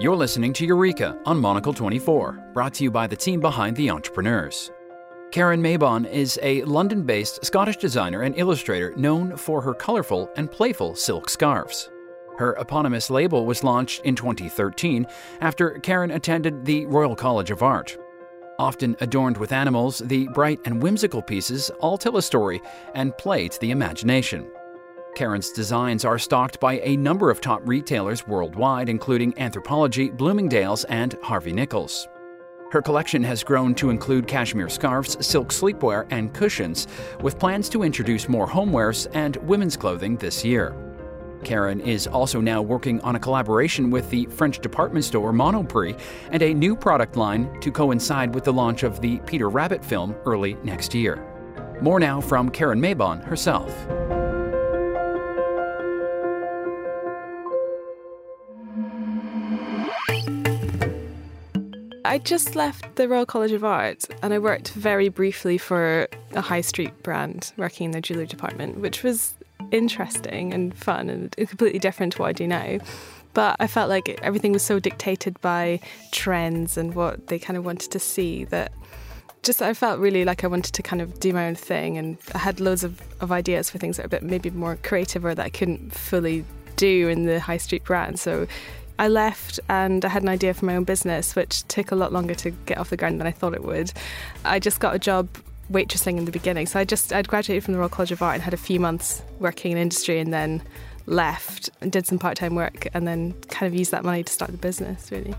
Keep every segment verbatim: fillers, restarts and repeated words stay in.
You're listening to Eureka on Monocle twenty-four, brought to you by the team behind The Entrepreneurs. Karen Mabon is a London-based Scottish designer and illustrator known for her colourful and playful silk scarves. Her eponymous label was launched in twenty thirteen after Karen attended the Royal College of Art. Often adorned with animals, the bright and whimsical pieces all tell a story and play to the imagination. Karen's designs are stocked by a number of top retailers worldwide, including Anthropologie, Bloomingdale's, and Harvey Nichols. Her collection has grown to include cashmere scarves, silk sleepwear, and cushions, with plans to introduce more homewares and women's clothing this year. Karen is also now working on a collaboration with the French department store Monoprix and a new product line to coincide with the launch of the Peter Rabbit film early next year. More now from Karen Mabon herself. I just left the Royal College of Art and I worked very briefly for a high street brand working in the jewellery department, which was interesting and fun and completely different to what I do now. But I felt like everything was so dictated by trends and what they kind of wanted to see that just I felt really like I wanted to kind of do my own thing, and I had loads of, of ideas for things that are a bit maybe more creative or that I couldn't fully do in the high street brand. So I left and I had an idea for my own business, which took a lot longer to get off the ground than I thought it would. I just got a job waitressing in the beginning. So I just, I'd graduated from the Royal College of Art and had a few months working in industry, and then left and did some part-time work and then kind of used that money to start the business, really.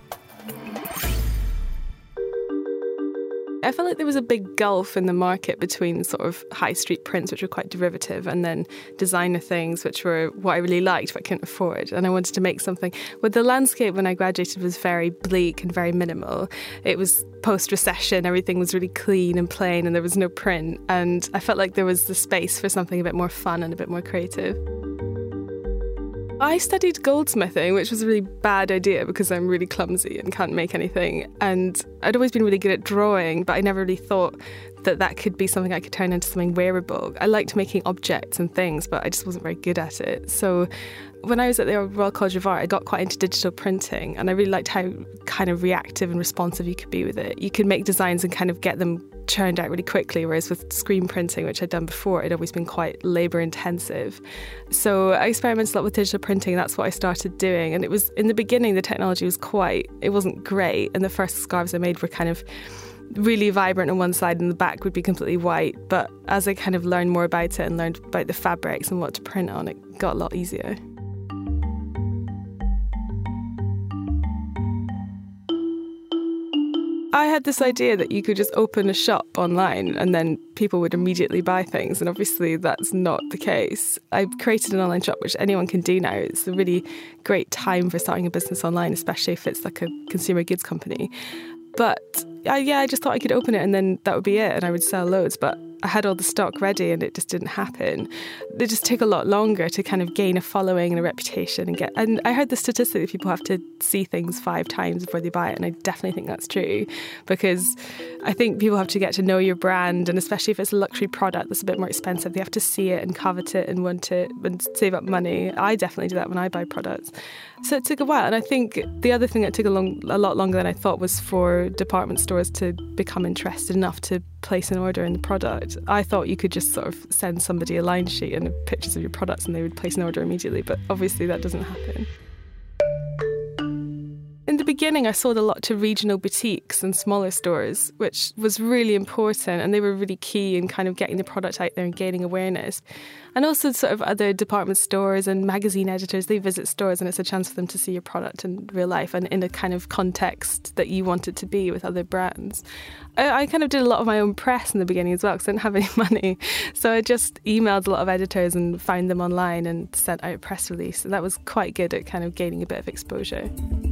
I felt like there was a big gulf in the market between sort of high street prints, which were quite derivative, and then designer things, which were what I really liked but I couldn't afford. And I wanted to make something. Well, the landscape when I graduated was very bleak and very minimal. It was post-recession, everything was really clean and plain and there was no print. And I felt like there was the space for something a bit more fun and a bit more creative. I studied goldsmithing, which was a really bad idea because I'm really clumsy and can't make anything. And I'd always been really good at drawing, but I never really thought that that could be something I could turn into something wearable. I liked making objects and things, but I just wasn't very good at it. So when I was at the Royal College of Art, I got quite into digital printing, and I really liked how kind of reactive and responsive you could be with it. You could make designs and kind of get them churned out really quickly, whereas with screen printing, which I'd done before, it'd always been quite labour intensive. So I experimented a lot with digital printing, and that's what I started doing. And it was, in the beginning, the technology was quite, it wasn't great. And the first scarves I made were kind of really vibrant on one side and the back would be completely white. But as I kind of learned more about it and learned about the fabrics and what to print on, it got a lot easier. I had this idea that you could just open a shop online and then people would immediately buy things, and obviously that's not the case. I created an online shop, which anyone can do now. It's a really great time for starting a business online, especially if it's like a consumer goods company. But uh, yeah, I just thought I could open it and then that would be it and I would sell loads. But I had all the stock ready and it just didn't happen. It just took a lot longer to kind of gain a following and a reputation and get. And I heard the statistic that people have to see things five times before they buy it, and I definitely think that's true, because I think people have to get to know your brand, and especially if it's a luxury product that's a bit more expensive, they have to see it and covet it and want it and save up money. I definitely do that when I buy products. So it took a while, and I think the other thing that took a, long, a lot longer than I thought was for department stores to become interested enough to place an order in the product. I thought you could just sort of send somebody a line sheet and pictures of your products and they would place an order immediately, but obviously that doesn't happen. In the beginning, I sold a lot to regional boutiques and smaller stores, which was really important, and they were really key in kind of getting the product out there and gaining awareness. And also sort of other department stores and magazine editors, they visit stores and it's a chance for them to see your product in real life and in a kind of context that you want it to be with other brands. I, I kind of did a lot of my own press in the beginning as well because I didn't have any money. So I just emailed a lot of editors and found them online and sent out a press release. And that was quite good at kind of gaining a bit of exposure.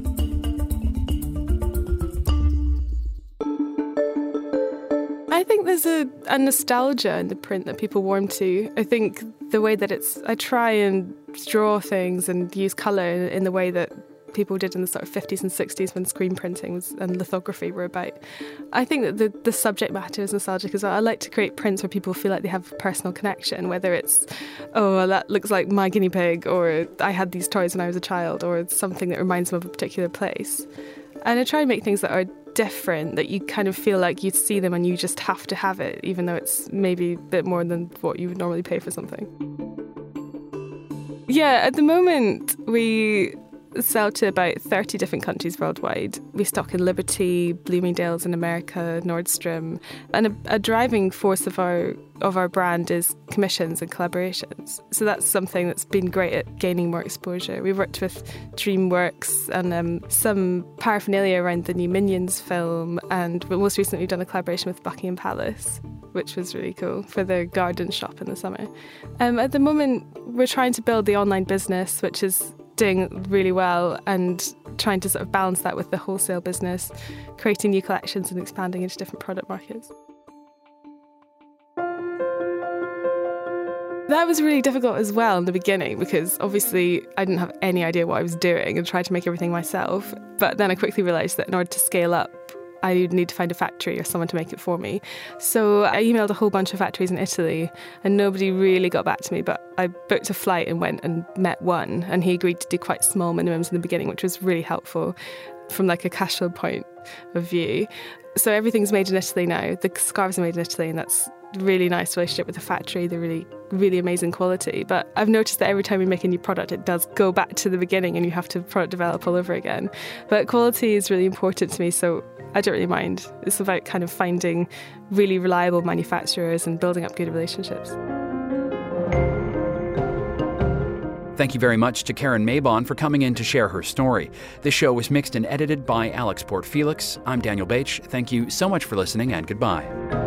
I think there's a, a nostalgia in the print that people warm to. I think the way that it's, I try and draw things and use colour in, in the way that people did in the sort of fifties and sixties when screen printing was, and lithography were about. I think that the, the subject matter is nostalgic as well. I like to create prints where people feel like they have a personal connection, whether it's, oh, that looks like my guinea pig, or I had these toys when I was a child, or something that reminds them of a particular place. And I try and make things that are different, that you kind of feel like you'd see them and you just have to have it, even though it's maybe a bit more than what you would normally pay for something. Yeah, at the moment we sell to about thirty different countries worldwide. We stock in Liberty, Bloomingdale's in America, Nordstrom, and a, a driving force of our of our brand is commissions and collaborations. So that's something that's been great at gaining more exposure. We've worked with DreamWorks and um, some paraphernalia around the new Minions film, and most recently we've done a collaboration with Buckingham Palace, which was really cool, for their garden shop in the summer. Um, at the moment, we're trying to build the online business, which is doing really well, and trying to sort of balance that with the wholesale business, creating new collections and expanding into different product markets. That was really difficult as well in the beginning, because obviously I didn't have any idea what I was doing and tried to make everything myself. But then I quickly realised that in order to scale up, I would need to find a factory or someone to make it for me. So I emailed a whole bunch of factories in Italy and nobody really got back to me, but I booked a flight and went and met one, and he agreed to do quite small minimums in the beginning, which was really helpful from like a cash flow point of view. So everything's made in Italy now. The scarves are made in Italy, and that's a really nice relationship with the factory. They're really, really amazing quality. But I've noticed that every time we make a new product, it does go back to the beginning and you have to product develop all over again. But quality is really important to me, so I don't really mind. It's about kind of finding really reliable manufacturers and building up good relationships. Thank you very much to Karen Mabon for coming in to share her story. This show was mixed and edited by Alex Port-Felix. I'm Daniel Bache. Thank you so much for listening, and goodbye.